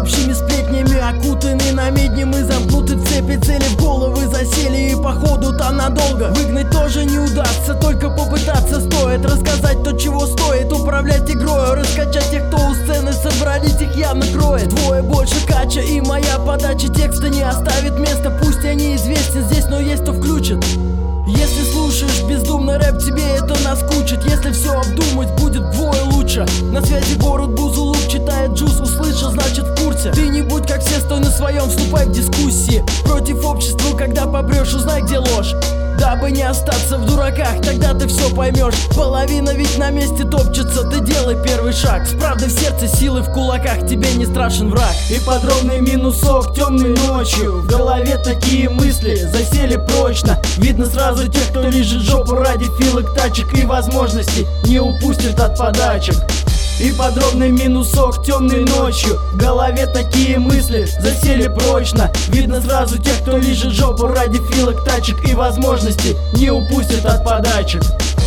общими сплетнями окутаны, на медне мы замкнуты в цепи, цели в головы засели и походу там надолго. Выгнать тоже не удастся, только попытаться стоит. Рассказать то, чего стоит, управлять игрой, раскачать тех, кто у сцены собрались, их явно кроет. Двое больше кача, и моя подача текста не оставит места. Пусть я неизвестен здесь, но есть кто включит. Если слушаешь бездумно рэп, тебе это наскучит. Если все обдумать, будет вдвое лучше. На связи город Бузулук, читает Джус, услышал, значит в курсе. Ты не будь как все, стой на своем, вступай в дискуссии. Против общества, когда попрешь, узнай, где ложь. Дабы не остаться в дураках, тогда ты все поймешь. Половина ведь на месте топчется, ты делай первый шаг. С правдой в сердце, силы в кулаках, тебе не страшен враг. И подробный минусок темной ночью, в голове такие мысли засели прочно. Видно сразу тех, кто лижет жопу ради филок, тачек и возможностей, не упустит от подачек. И подробный минусок темной ночью, в голове такие мысли засели прочно. Видно сразу тех, кто лижет жопу ради филок, тачек и возможностей, не упустит от подачек.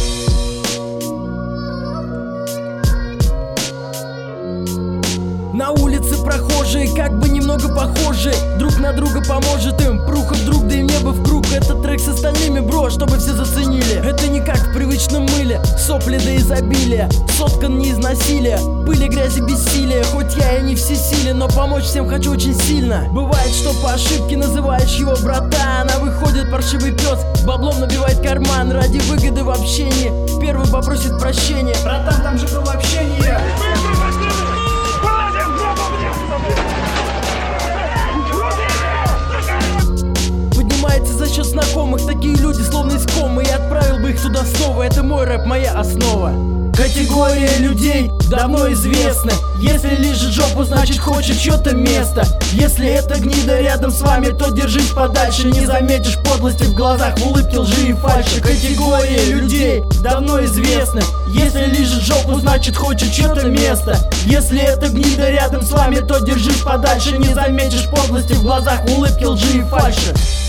На улице прохожие, как бы немного похожи, друг на друга поможет им. Пруха вдруг, да и небо в круг. Это трек с остальными, бро, чтобы все заценили. Это не как в привычном мыле, сопли до изобилия, соткан не из насилия, пыли, грязи, бессилия. Хоть я и не всесилен, но помочь всем хочу очень сильно. Бывает, что по ошибке называешь его братан, а выходит паршивый пес, баблом набивает карман ради выгоды в общении. Первый попросит прощения. Братан, там же было общение. Поднимается за счет знакомых, такие люди словно искомые. Я отправил бы их туда снова, это мой рэп, моя основа. Категория людей давно известна. Если лижет жопу, значит хочет чьё-то место. Если это гнида рядом с вами, то держись подальше. Не заметишь подлости в глазах, в улыбке лжи и фальши. Категория людей давно известна. Если лижет жопу, значит хочет чьё-то место. Если это гнида рядом с вами, то держись подальше. Не заметишь подлости в глазах, в улыбке лжи и фальши.